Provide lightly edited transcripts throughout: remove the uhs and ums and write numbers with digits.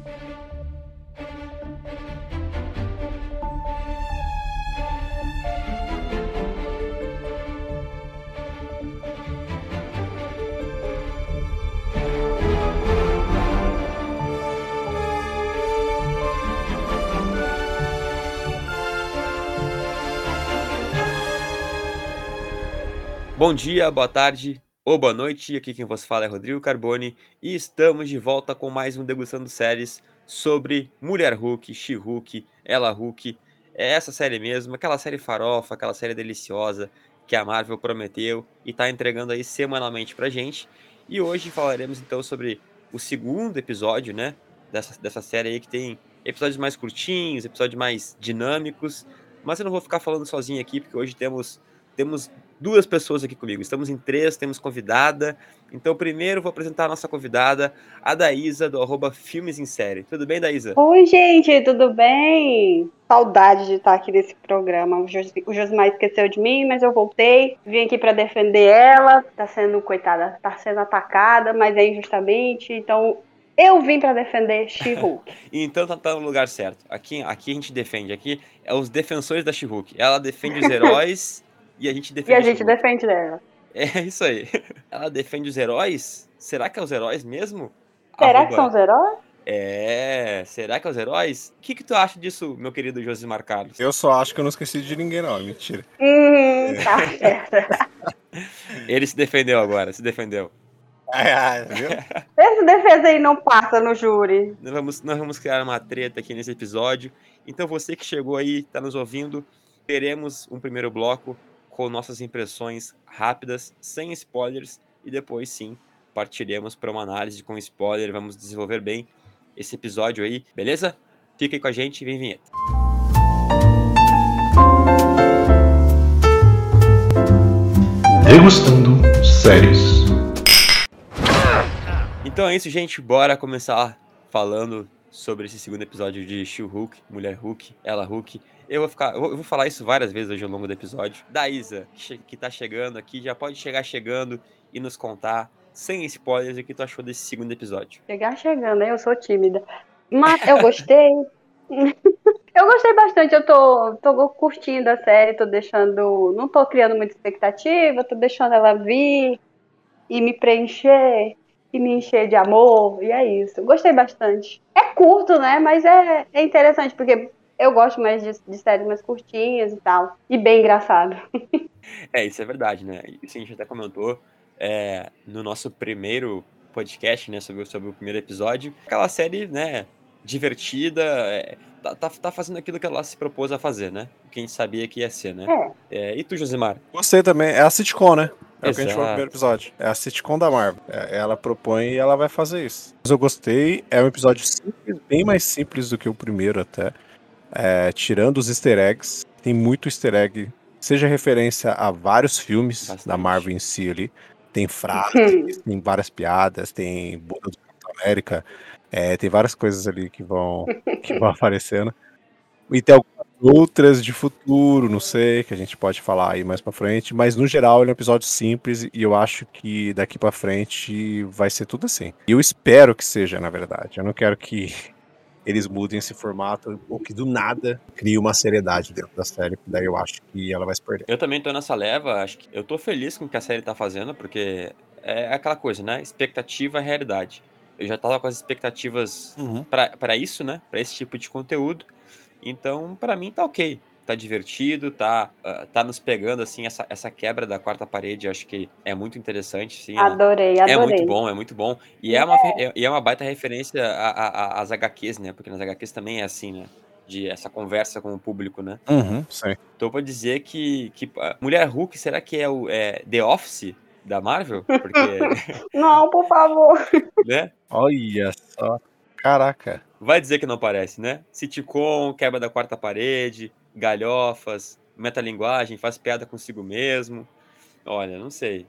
Bom dia, boa tarde ou boa noite, aqui quem vos fala é Rodrigo Carboni e estamos de volta com mais um Degustando Séries sobre Mulher Hulk, She-Hulk, Ela Hulk. É essa série mesmo, aquela série farofa, aquela série deliciosa que a Marvel prometeu e tá entregando aí semanalmente pra gente. E hoje falaremos então sobre o segundo episódio, né, dessa série aí que tem episódios mais curtinhos, episódios mais dinâmicos, mas eu não vou ficar falando sozinho aqui porque hoje temos duas pessoas aqui comigo. Estamos em três, temos convidada. Então, primeiro vou apresentar a nossa convidada, a Daísa, do @Filmes em Série. Tudo bem, Daísa? Oi, gente, tudo bem? Saudade de estar aqui nesse programa. O Josimar esqueceu de mim, mas eu voltei. Vim aqui para defender ela. Tá sendo, coitada, tá sendo atacada, mas é injustamente. Então, eu vim para defender She-Hulk. Então tá no lugar certo. Aqui a gente defende. Aqui é os defensores da She-Hulk. Ela defende os heróis e a gente E defende a a gente She-Hulk. defende dela. É isso aí. Ela defende os heróis? Será que é os heróis mesmo? Será que são Arroba... os heróis? Será que é os heróis? O que tu acha disso, meu querido Josimar Carlos? Eu só acho que eu não esqueci de ninguém, não. Mentira. Tá certo. Ele se defendeu agora, se defendeu. Viu? Essa defesa aí não passa no júri. Nós vamos criar uma treta aqui nesse episódio. Então você que chegou aí, está nos ouvindo, teremos um primeiro bloco com nossas impressões rápidas, sem spoilers, e depois sim partiremos para uma análise com spoiler. Vamos desenvolver bem esse episódio aí, beleza? Fica aí com a gente e vem vinheta. Degustando Séries. Então é isso, gente. Bora começar falando sobre esse segundo episódio de She-Hulk, Mulher Hulk, Ela Hulk. Eu vou falar isso várias vezes hoje ao longo do episódio. Daísa, que tá chegando aqui, já pode chegar chegando e nos contar, sem spoilers, o que tu achou desse segundo episódio. Chegando, eu sou tímida. Mas eu gostei. Eu gostei bastante, eu tô curtindo a série, não tô criando muita expectativa, tô deixando ela vir e me preencher e me encher de amor, e é isso. Gostei bastante. É curto, né? Mas é interessante, porque eu gosto mais de séries mais curtinhas e tal. E bem engraçado. Isso é verdade, né? Isso a gente até comentou no nosso primeiro podcast, né, sobre o primeiro episódio. Aquela série, né, divertida, tá fazendo aquilo que ela se propôs a fazer, né? Que a gente sabia que ia ser, né? E tu, Josimar? Gostei também. É a sitcom, né? É o que a gente falou no Exato. primeiro episódio. É a sitcom da Marvel. Ela propõe e ela vai fazer isso. Mas eu gostei. É um episódio simples, bem mais simples do que o primeiro até. Tirando os easter eggs. Tem muito easter egg. Seja referência a vários filmes Bastante. da Marvel em si ali. Tem frases, tem várias piadas, tem bunda do Capitão América. Tem várias coisas ali que vão aparecendo. E tem algumas outras de futuro, não sei, que a gente pode falar aí mais pra frente. Mas no geral ele é um episódio simples e eu acho que daqui pra frente vai ser tudo assim. E eu espero que seja, na verdade. Eu não quero que eles mudem esse formato ou que do nada crie uma seriedade dentro da série, daí eu acho que ela vai se perder. Eu também tô nessa leva, acho que eu tô feliz com o que a série tá fazendo, porque é aquela coisa, né? Expectativa é realidade. Eu já tava com as expectativas pra isso, né? Pra esse tipo de conteúdo. Então, pra mim tá ok. Tá divertido, tá nos pegando, assim, essa quebra da quarta parede, acho que é muito interessante, sim. Adorei. É muito bom. E é uma baita referência às HQs, né? Porque nas HQs também é assim, né? De essa conversa com o público, né? Sim. Tô pra dizer que Mulher Hulk, será que é o The Office da Marvel? Porque, Não, por favor. né? Olha só. Caraca. Vai dizer que não parece, né? Sitcom, quebra da quarta parede, galhofas, metalinguagem, faz piada consigo mesmo. Olha, não sei.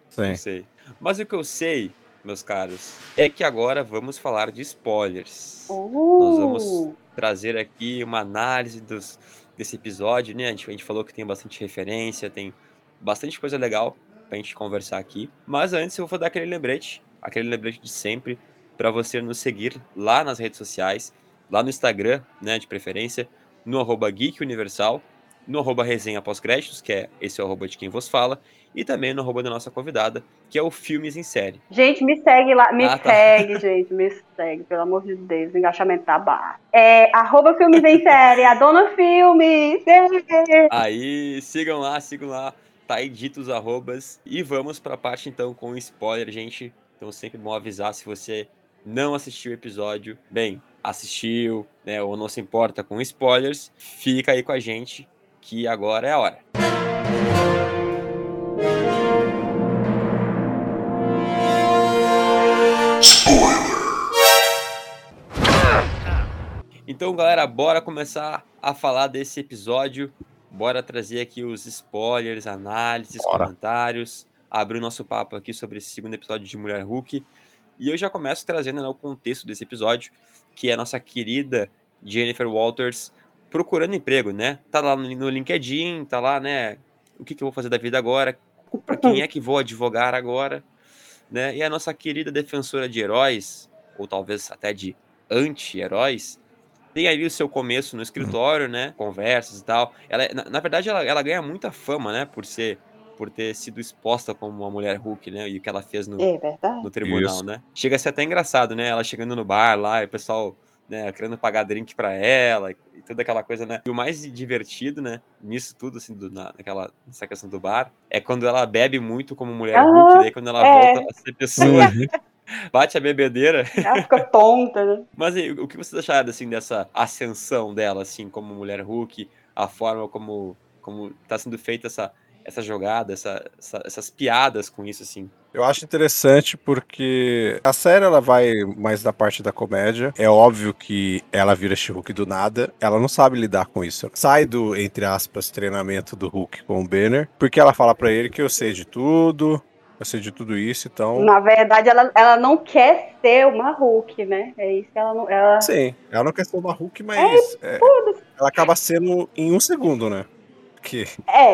Mas o que eu sei, meus caros, é que agora vamos falar de spoilers. Nós vamos trazer aqui uma análise desse episódio, né? A gente falou que tem bastante referência, tem bastante coisa legal pra gente conversar aqui. Mas antes eu vou dar aquele lembrete de sempre, para você nos seguir lá nas redes sociais. lá no Instagram, né, de preferência, no @geekuniversal, no @resenha pós-créditos, que é esse é o arroba de quem vos fala, e também no arroba da nossa convidada, que é o Filmes em Série. Gente, me segue lá, me Ah, tá. segue, gente, me segue, pelo amor de Deus, o engajamento tá baixo. É @filmes em série, a Dona Filmes. Aí, sigam lá, tá aí dito os arrobas. E vamos pra parte então com spoiler, gente. Então sempre bom avisar se você não assistiu o episódio. Bem, assistiu, né, ou não se importa com spoilers, fica aí com a gente, que agora é a hora. Então, galera, bora começar a falar desse episódio. Bora trazer aqui os spoilers, análises, comentários, abrir o nosso papo aqui sobre esse segundo episódio de Mulher Hulk. E eu já começo trazendo, né, o contexto desse episódio, que é a nossa querida Jennifer Walters procurando emprego, né? Tá lá no LinkedIn, tá lá, né? O que eu vou fazer da vida agora? Para quem é que vou advogar agora? Né? E a nossa querida defensora de heróis, ou talvez até de anti-heróis, tem ali o seu começo no escritório, né? Conversas e tal. Ela, na verdade, ela ganha muita fama, né? Por ter sido exposta como uma mulher Hulk, né? E o que ela fez no tribunal, Isso. né? Chega a ser até engraçado, né? Ela chegando no bar lá e o pessoal, né, querendo pagar drink pra ela e toda aquela coisa, né? E o mais divertido, né? Nisso tudo, assim, nessa questão do bar, é quando ela bebe muito como mulher Hulk, daí quando ela volta a ser pessoa, bate a bebedeira. Ela fica tonta, né? Mas aí, o que vocês acharam, assim, dessa ascensão dela, assim, como mulher Hulk, a forma como tá sendo feita essa jogada, essas piadas com isso, assim? Eu acho interessante porque a série ela vai mais da parte da comédia. É óbvio que ela vira She-Hulk do nada. Ela não sabe lidar com isso. Sai do, entre aspas, treinamento do Hulk com o Banner, porque ela fala pra ele que eu sei de tudo, isso, então... Na verdade, ela não quer ser uma Hulk, né? É isso que ela não... Sim, ela não quer ser uma Hulk, mas ela acaba sendo em um segundo, né? Porque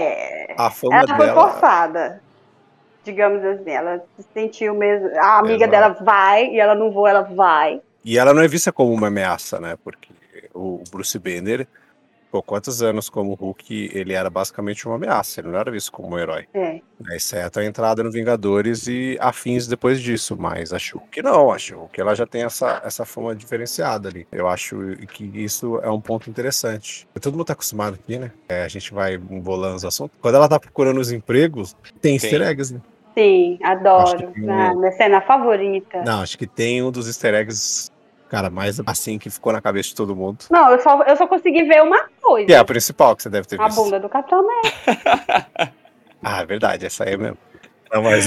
a fama ela foi dela... forçada, digamos assim. Ela se sentiu mesmo... A amiga Exato. dela vai, e ela não voa, ela vai. E ela não é vista como uma ameaça, né? Porque o Bruce Banner, por quantos anos como Hulk, ele era basicamente uma ameaça, ele não era visto como um herói. Exceto a entrada no Vingadores e afins depois disso, mas a She-Hulk não, a She-Hulk ela já tem essa fama diferenciada ali. Eu acho que isso é um ponto interessante. Todo mundo tá acostumado aqui, né? A gente vai embolando os assuntos. Quando ela tá procurando os empregos, tem easter eggs, né? Sim, adoro. Minha cena favorita. Não, acho que tem um dos easter eggs, cara, mais assim que ficou na cabeça de todo mundo. Não, eu só consegui ver uma coisa. Que é a principal que você deve ter visto. A bunda do Capitão América. Ah, é verdade, essa aí é mesmo. Não, mas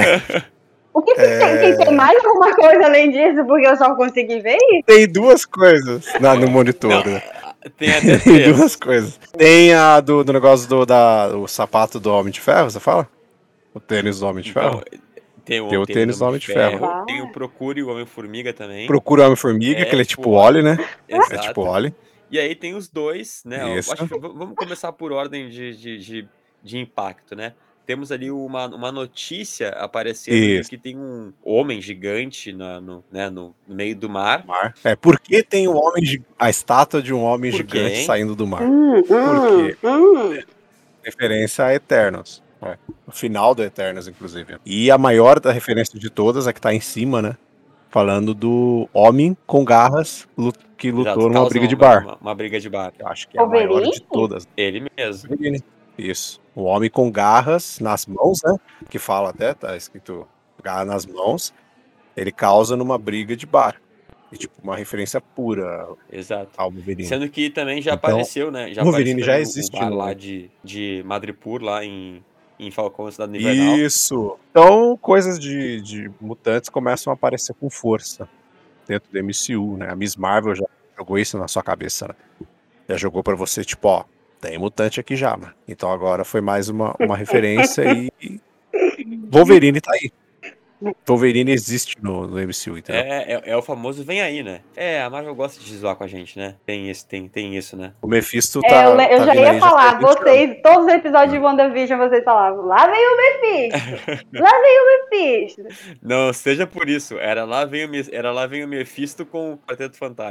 O que tem mais alguma coisa além disso? Porque eu só consegui ver isso. Tem duas coisas no monitor, né? Tem até Tem duas coisas. Tem a do negócio do sapato do Homem de Ferro, você fala? O tênis do Homem de Ferro? Tem o tênis do Homem de Ferro. Tem o Procure o Homem-Formiga também. Procure o Homem-Formiga, que ele é tipo Wally, né? Exato. É tipo Wally. E aí tem os dois, né? Isso. Acho que vamos começar por ordem de impacto, né? Temos ali uma notícia aparecendo que tem um homem gigante no meio do mar. Por que tem a estátua de um homem gigante saindo do mar? Por quê? Referência a Eternos. O final do Eternos, inclusive. E a maior da referência de todas, a que tá em cima, né? Falando do homem com garras que lutou numa briga de bar. Uma briga de bar. Eu acho que é a maior de todas. Ele mesmo. Isso. O homem com garras nas mãos, né? Que fala até, tá escrito garra nas mãos. Ele causa numa briga de bar. E, tipo, uma referência pura. Exato. Ao Wolverine. Sendo que também já apareceu, né? O Wolverine já existe. O bar lá de Madripoor, lá em Falcão, Cidade Invernal. Isso. Então, coisas de mutantes começam a aparecer com força dentro do MCU, né? A Miss Marvel já jogou isso na sua cabeça, né? Já jogou pra você, tipo, ó, tem mutante aqui já, mano. Então agora foi mais uma referência e Wolverine tá aí. Wolverine existe no MCU, entendeu? É o famoso vem aí, né? A Marvel gosta de zoar com a gente, né? Tem isso, né? O Mephisto tá... eu já ia falar, vocês, todos os episódios de WandaVision, vocês falavam, lá vem o Mephisto! Lá vem o Mephisto! Não, seja por isso. Era lá vem o Mephisto com o Quarteto Fantástico.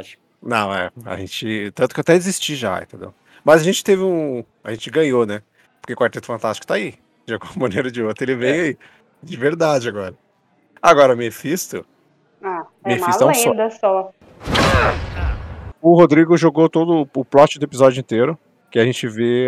Não, a gente. Tanto que eu até desisti já, entendeu? Mas a gente teve um. A gente ganhou, né? Porque o Quarteto Fantástico tá aí. De alguma maneira ou de outra, ele veio aí. De verdade agora. Agora, Mephisto. É uma Mephisto é um só. lenda só. O Rodrigo jogou todo o plot do episódio inteiro. Que a gente vê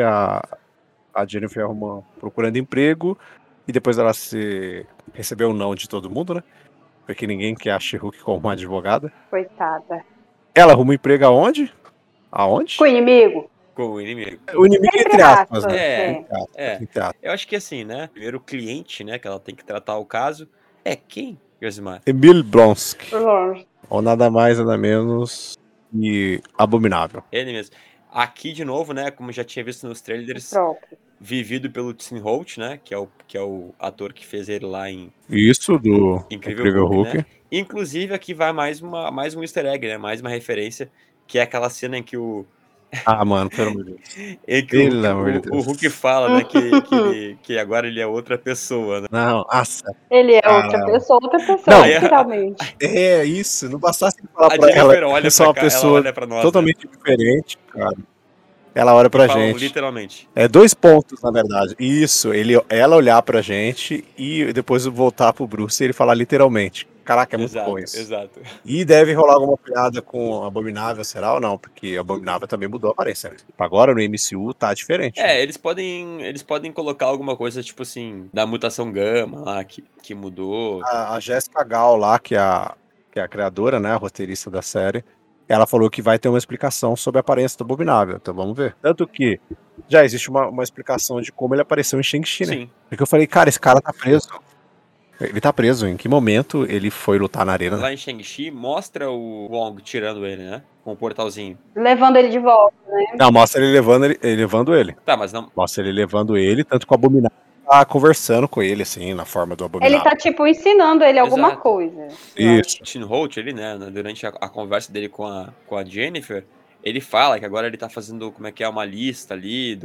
a Jennifer procurando emprego. E depois ela recebeu o não de todo mundo, né? Porque ninguém quer a She-Hulk como uma advogada. Coitada. Ela arruma um emprego aonde? Aonde? Com o inimigo? Com o inimigo. O inimigo entre aspas, né? É. Entre aspas. Eu acho que assim, né? Primeiro o cliente, né? Que ela tem que tratar o caso. É quem, Josimar? Emil Blonsky. Longe. Ou nada mais, nada menos que Abominável. Ele mesmo. Aqui, de novo, né? Como já tinha visto nos trailers, Próprio. vivido pelo Tim Holt, né? Que é o ator que fez ele lá em Isso, do Incrível Hulk, né? Inclusive, aqui vai mais um easter egg, né? Mais uma referência, que é aquela cena em que o Ah, mano, pelo amor de Deus. em que Pelo amor de o Deus. Hulk fala, né? Que agora ele é outra pessoa, né? Não, nossa. Ele é Caramba. outra pessoa, Não. literalmente. É isso, não bastasse falar A pra ela. Jennifer olha Eu sou uma pra cá, ela pessoa olha pra nós, totalmente diferente, cara. Ela olha pra e falam gente. literalmente. É 2 pontos, na verdade. Isso, ela olhar pra gente e depois voltar pro Bruce e ele falar literalmente. Caraca, é muito bom isso. Exato. E deve rolar alguma piada com o Abominável, será ou não? Porque o Abominável também mudou a aparência. Né? Agora no MCU tá diferente. É, eles podem colocar alguma coisa, tipo assim, da mutação gama lá, que mudou. A Jessica Gal lá, que é a criadora, né, a roteirista da série, ela falou que vai ter uma explicação sobre a aparência do Abominável, então vamos ver. Tanto que já existe uma explicação de como ele apareceu em Shang-Chi, né? Sim. Porque eu falei, cara, esse cara tá preso. Ele tá preso, em que momento ele foi lutar na arena? Lá em Shang-Chi, mostra o Wong tirando ele, né? Com o portalzinho. Levando ele de volta, né? Não, mostra ele levando ele. Tá, mas não... Mostra ele levando ele, tanto que o Abominável tá conversando com ele, assim, na forma do Abominável. Ele tá, tipo, ensinando ele alguma Exato. coisa. Isso. Tim Holt, ele, né, durante a conversa dele com a Jennifer, ele fala que agora ele tá fazendo, como é que é, uma lista ali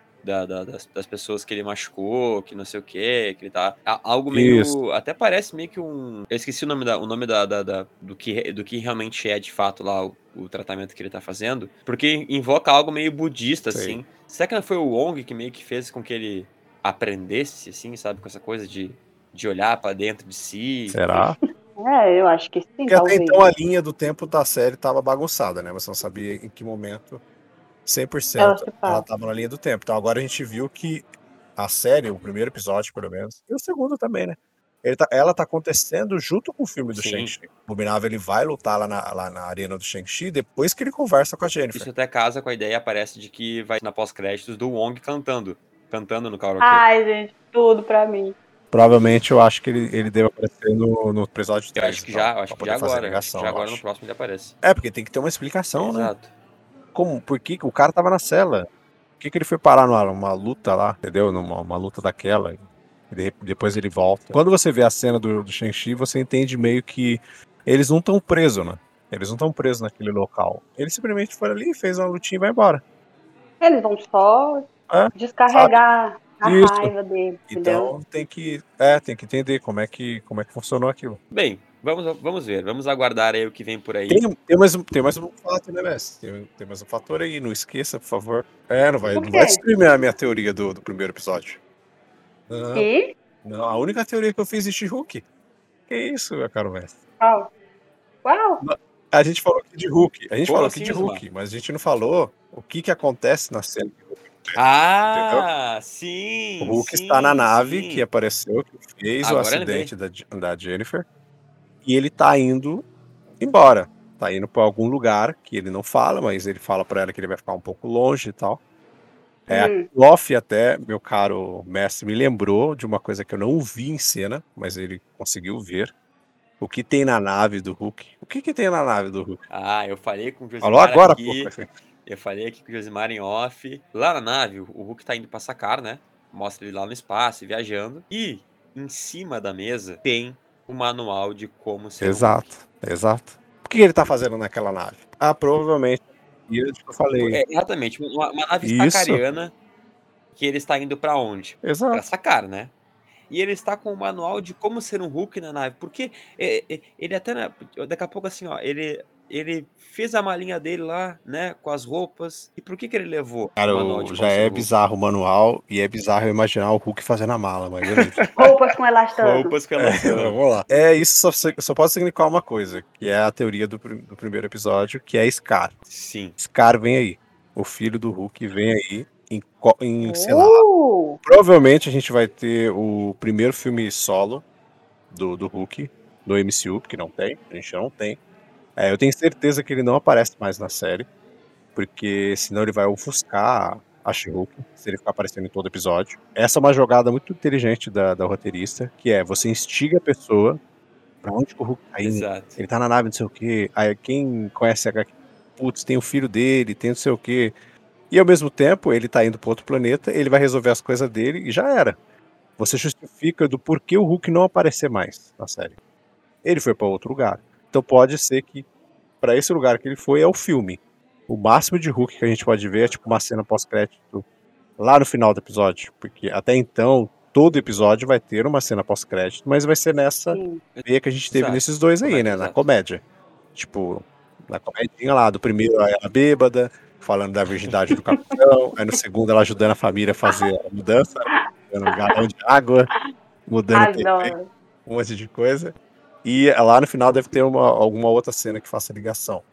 das pessoas que ele machucou, que não sei o que ele tá... Algo meio... Isso. Até parece meio que um... Eu esqueci o nome do que realmente é, de fato, lá, o tratamento que ele tá fazendo, porque invoca algo meio budista, Sei. assim. Será que não foi o Wong que meio que fez com que ele aprendesse, assim, sabe, com essa coisa de olhar pra dentro de si? Será? Eu acho que sim, Porque até talvez. então a linha do tempo da série tava bagunçada, né? Você não sabia em que momento 100% ela tava na linha do tempo. Então agora a gente viu que a série, o primeiro episódio pelo menos, e o segundo também, né? Ela tá acontecendo junto com o filme do Sim. Shang-Chi. O Abominável, ele vai lutar lá na arena do Shang-Chi depois que ele conversa com a Jennifer. Isso até casa com a ideia, aparece, de que vai na pós-créditos do Wong cantando no karaokê. Ai, gente, tudo pra mim. Provavelmente eu acho que ele deve aparecer no episódio 3. Eu acho que já agora. Ligação, já agora no próximo ele aparece. É, porque tem que ter uma explicação, né? Exato. Por que o cara tava na cela? Por que ele foi parar numa luta lá, entendeu? Numa luta daquela. E depois ele volta. Quando você vê a cena do Shang-Chi, você entende meio que eles não estão presos, né? Eles não estão presos naquele local. Eles simplesmente foram ali, fez uma lutinha e vai embora. Eles vão só descarregar a raiva dele, entendeu? Então tem que entender como é que funcionou aquilo. Bem, vamos ver. Vamos aguardar aí o que vem por aí. Tem mais um fato, né, Messi? Tem mais um fator aí, não esqueça, por favor. Não vai destruir a minha teoria do primeiro episódio. E? Não, a única teoria que eu fiz de She-Hulk. Que isso, meu caro Messi? Uau! A gente falou aqui de Hulk. A gente Como falou assim, aqui de Zuma? Hulk, mas a gente não falou o que acontece na cena. Ah, sim! O Hulk sim, está na nave sim. que apareceu, que fez Agora o acidente da Jennifer. E ele tá indo embora. Tá indo pra algum lugar que ele não fala, mas ele fala pra ela que ele vai ficar um pouco longe e tal. A Lof até, meu caro mestre, me lembrou de uma coisa que eu não vi em cena, mas ele conseguiu ver. O que tem na nave do Hulk? O que tem na nave do Hulk? Ah, eu falei com o Josimar Falou agora, aqui. pô. Eu falei aqui com o Josimar em off. Lá na nave, o Hulk tá indo pra sacar, né? Mostra ele lá no espaço, viajando. E em cima da mesa tem o manual de como ser o Hulk. Exato. O que ele tá fazendo naquela nave? Provavelmente. Isso que eu falei. Exatamente, uma nave Isso. sacariana que ele está indo pra onde? Exato. Pra sacar, né? E ele está com o manual de como ser um Hulk na nave. Porque ele até... Daqui a pouco, assim, ó, ele ele fez a malinha dele lá, né, com as roupas. E por que ele levou Cara, o manual de já como ser é o Hulk? bizarro o manual e é bizarro eu imaginar o Hulk fazendo a mala, mas beleza. Roupas com elastano. Roupas que elas são. Vamos lá. Isso só pode significar uma coisa, que é a teoria do primeiro episódio, que é Scar. Sim. Scar vem aí. O filho do Hulk vem aí sei lá. Uh! Provavelmente a gente vai ter o primeiro filme solo do Hulk, do MCU, porque a gente não tem. Eu tenho certeza que ele não aparece mais na série, porque senão ele vai ofuscar a She-Hulk, se ele ficar aparecendo em todo episódio. Essa é uma jogada muito inteligente da roteirista, que é você instiga a pessoa pra onde que o Hulk tá indo. Exato. Ele tá na nave, não sei o quê. Aí quem conhece a putz, tem o filho dele, tem não sei o quê. E ao mesmo tempo, ele tá indo para outro planeta, ele vai resolver as coisas dele e já era. Você justifica do porquê o Hulk não aparecer mais na série. Ele foi para outro lugar. Então pode ser que para esse lugar que ele foi é o filme. O máximo de Hulk que a gente pode ver é tipo uma cena pós-crédito lá no final do episódio, porque até então todo episódio vai ter uma cena pós-crédito, mas vai ser nessa veia que a gente teve Exato. nesses dois aí, Comédia, né, na exato. comédia. Tipo, na comedinha lá, do primeiro ela bêbada, falando da virgindade do capitão, aí no segundo ela ajudando a família a fazer a mudança, dando um galão de água, mudando TV, Adoro. um monte de coisa. E lá no final deve ter alguma outra cena que faça ligação.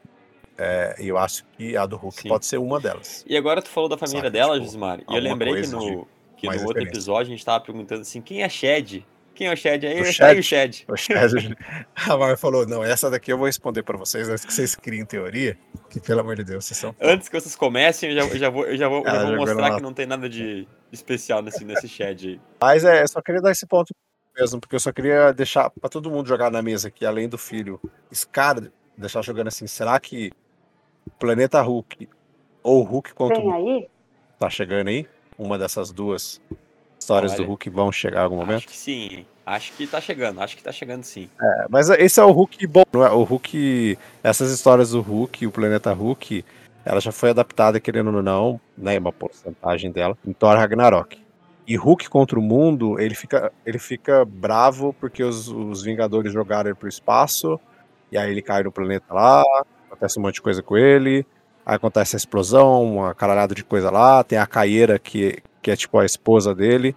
E eu acho que a do Hulk Sim. pode ser uma delas. E agora tu falou da família Saca, dela, tipo, Josimar, e eu alguma lembrei que coisa de no mais outro referência. episódio a gente tava perguntando assim, quem é Shed? Quem é o Shed? Aí O tá aí o Shed. Shed. O Shed. A Marvel falou, não, essa daqui eu vou responder pra vocês antes que vocês criem teoria, que pelo amor de Deus, vocês são... Antes que vocês comecem, eu já vou jogando mostrar lá. que não tem nada de especial nesse Shed aí. Mas eu só queria dar esse ponto mesmo, porque eu só queria deixar pra todo mundo jogar na mesa que além do filho Scar, deixar jogando assim, será que Planeta Hulk ou Hulk contra o Vem Hulk aí? tá chegando aí? Uma dessas duas histórias do Olha, Hulk vão chegar em algum momento? Acho que sim, acho que tá chegando sim. Mas esse é o Hulk bom, não é? O Hulk, essas histórias do Hulk, o Planeta Hulk, ela já foi adaptada, querendo ou não, né, uma porcentagem dela, em Thor Ragnarok. E Hulk contra o mundo, ele fica bravo porque os Vingadores jogaram ele pro espaço, e aí ele cai no planeta lá, acontece um monte de coisa com ele, aí acontece a explosão, uma caralhada de coisa lá, tem a Caieira que é tipo a esposa dele,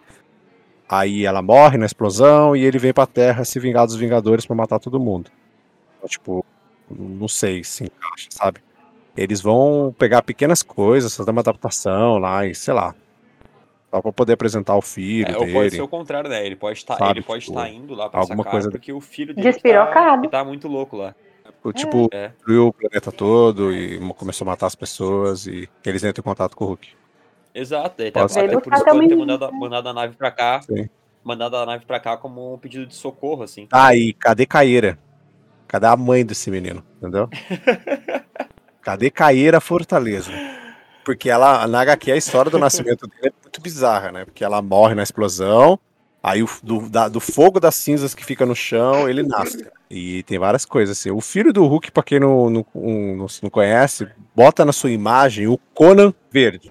aí ela morre na explosão e ele vem pra Terra se vingar dos Vingadores pra matar todo mundo. Então, tipo, não sei se encaixa, sabe? Eles vão pegar pequenas coisas, fazer uma adaptação lá e sei lá. Só pra poder apresentar o filho Ou pode ser dele. o contrário, né? Ele pode estar Sabe, estar tipo, indo lá pra essa alguma casa coisa- porque o filho dele Despirocado. que tá muito louco lá. Tipo, É. destruiu o planeta todo e começou a matar as pessoas e eles entram em contato com o Hulk. Exato, até, Pode ser. até por isso Vem pode ter buscar mandado a nave pra cá. Sim. Mandado a nave pra cá como um pedido de socorro, assim. Ah, e cadê Caieira? Cadê a mãe desse menino? Entendeu? Cadê Caieira Fortaleza? Porque ela, na HQ, a história do nascimento dele é muito bizarra, né? Porque ela morre na explosão, aí do fogo das cinzas que fica no chão, ele nasce. E tem várias coisas assim. O filho do Hulk, pra quem não conhece, bota na sua imagem o Conan verde.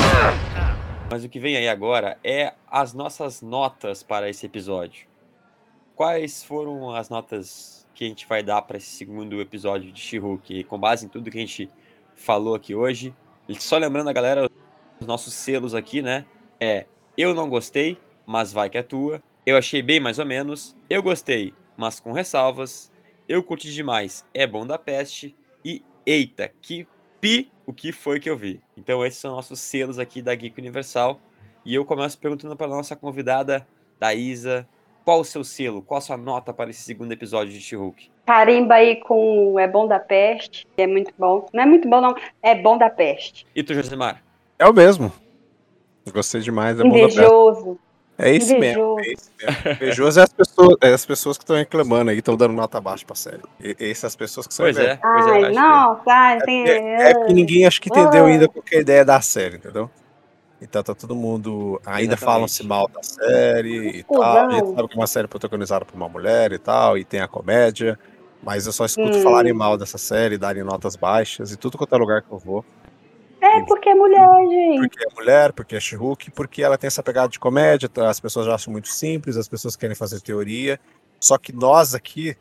Mas o que vem aí agora é as nossas notas para esse episódio. Quais foram as notas que a gente vai dar para esse segundo episódio de She-Hulk? Com base em tudo que a gente falou aqui hoje. E só lembrando a galera, os nossos selos aqui, né? Eu não gostei, mas vai que é tua. Eu achei bem mais ou menos. Eu gostei, mas com ressalvas. Eu curti demais, é bom da peste. E eita, o que foi que eu vi? Então esses são nossos selos aqui da Geek Universal. E eu começo perguntando para nossa convidada, Thaisa, qual o seu selo? Qual a sua nota para esse segundo episódio de She-Hulk? Carimba aí com É Bom da Peste, que é muito bom. Não é muito bom, não. É Bom da Peste. E tu, Josimar? É o mesmo. Gostei demais da bunda aberta. Invejoso. É isso mesmo. Invejoso é as pessoas que estão reclamando aí, estão dando nota baixa pra série. Essas pessoas que são Pois é, invejosas. eu Ai, acho nossa, tem... É porque ninguém acho que entendeu ainda qual que é a ideia da série, entendeu? Então tá todo mundo. Ainda Exatamente. falam-se mal da série e tal. A gente sabe que é uma série protagonizada por uma mulher e tal, e tem a comédia. Mas eu só escuto falarem mal dessa série, darem notas baixas, e tudo quanto é lugar que eu vou. É porque é mulher, gente. Porque é mulher, porque é She-Hulk, porque ela tem essa pegada de comédia, as pessoas já acham muito simples, as pessoas querem fazer teoria. Só que nós aqui,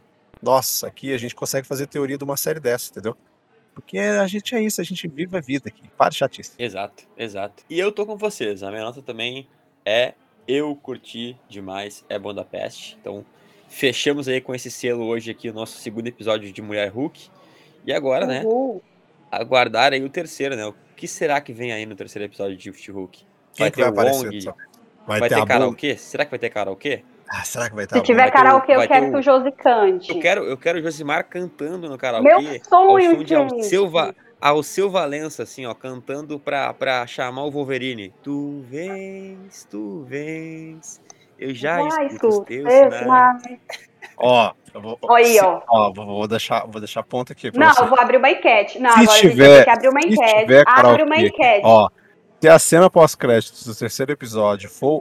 nossa, aqui a gente consegue fazer teoria de uma série dessa, entendeu? Porque a gente é isso, a gente vive a vida aqui. Para de chatice. Exato. E eu tô com vocês. A minha nota também é eu curti demais, é Budapeste. Então, fechamos aí com esse selo hoje aqui o nosso segundo episódio de Mulher Hulk. E agora, né, aguardar aí o terceiro, né? O que será que vem aí no terceiro episódio de She-Hulk? Quem Vai que ter vai o aparecer? Wong? Só? Vai ter karaokê? Será que vai ter karaokê? Será que vai estar Se tiver karaokê, eu quero que o Josi cante. Eu quero o Josimar cantando no karaokê. Meu sonho, ao som de gente. Alceu Valença, assim, ó, cantando pra chamar o Wolverine. Tu vens, eu já escuto os teus sinais. Ó, eu vou, Aí, ó. Vou deixar ponto aqui pra Não, você. eu vou abrir uma enquete. Não, Se agora tiver- a gente vai ter que abrir uma se enquete. tiver Abre karaokê, uma enquete. Ó, se a cena pós-créditos do terceiro episódio for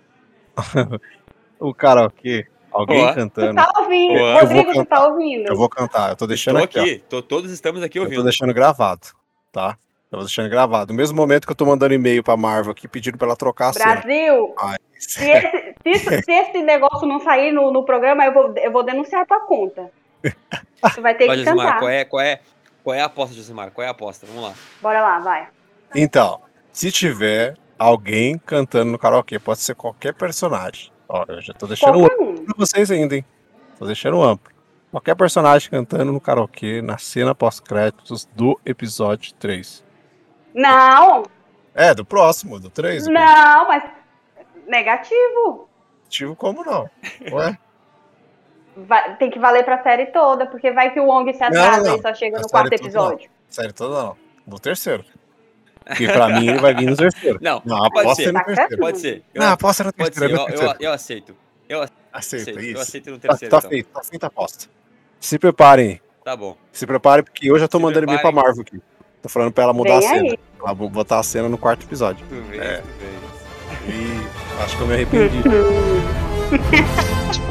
o karaokê, alguém Ó. Tu cantando, tá ouvindo? Ó, eu vou Rodrigo, tu tá ouvindo? eu vou cantar. Eu tô deixando Estou aqui, ó. aqui, todos estamos aqui Eu tô ouvindo. deixando gravado, tá? Eu vou deixando gravado. No mesmo momento que eu tô mandando e-mail pra Marvel aqui pedindo pra ela trocar a cena. Brasil, Ai, se esse negócio não sair no programa, eu vou denunciar a tua conta. Tu vai ter Vai, que Josimar, cantar. qual é a aposta, Josimar? Qual é a aposta? Vamos lá. Bora lá, vai. Então, se tiver alguém cantando no karaokê, pode ser qualquer personagem. Ó, eu já tô deixando Qualquer um. pra vocês ainda, hein? Tô deixando amplo. Qualquer personagem cantando no karaokê na cena pós-créditos do episódio 3. Não, Do próximo, do 3. não, mas negativo. Tive como não? Ué? Tem que valer pra série toda, porque vai que o Wong se atrasa Não. e só chega A no série quarto toda episódio. Série toda não. No terceiro. Porque pra mim ele vai vir no terceiro. Não, Não, pode aposta ser. no terceiro. Pode ser. Não, aposta no Pode terceiro. ser, no terceiro. eu aceito. Aceita, isso. Eu aceito no Tá terceiro, então. feito, tá feita a aposta. Se preparem. Tá bom. Se preparem, porque eu já tô Se mandando e-mail pra preparem. Marvel aqui. Tô falando pra ela mudar Vem a cena. aí. Ela vai botar a cena no quarto episódio. Tu vês. E acho que eu me arrependi.